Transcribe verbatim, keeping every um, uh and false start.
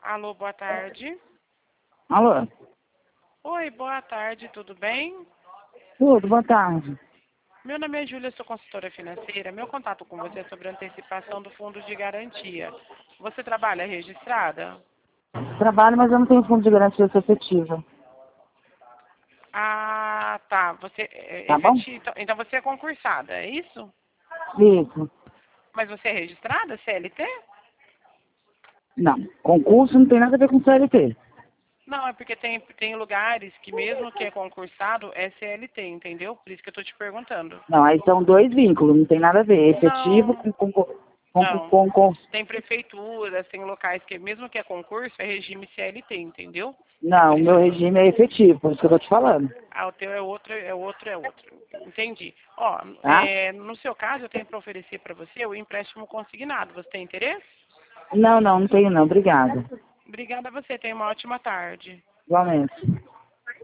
Alô, boa tarde. Alô? Oi, boa tarde, tudo bem? Tudo, boa tarde. Meu nome é Júlia, sou consultora financeira. Meu contato com você é sobre a antecipação do fundo de garantia. Você trabalha registrada? Trabalho, mas eu não tenho fundo de garantia efetiva. Ah, tá. Você é Tá bom? efetiva. Então você é concursada, é isso? Isso. Mas você é registrada, C L T? Não. Concurso não tem nada a ver com C L T. Não, é porque tem, tem lugares que mesmo que é concursado é C L T, entendeu? Por isso que eu tô te perguntando. Não, aí são dois vínculos, não tem nada a ver. Efetivo Não, com concurso. Com, com, não. com, com- Tem prefeituras, tem locais que mesmo que é concurso é regime C L T, entendeu? É Não, por o isso meu que eu tô... regime é efetivo, por isso que eu tô te falando. Ah, o teu é outro, é outro, é outro. Entendi. Ó, Tá? é, no seu caso eu tenho para oferecer para você o empréstimo consignado. Você tem interesse? Não, não, não tenho não. Obrigada. Obrigada a você. Tenha uma ótima tarde. Igualmente.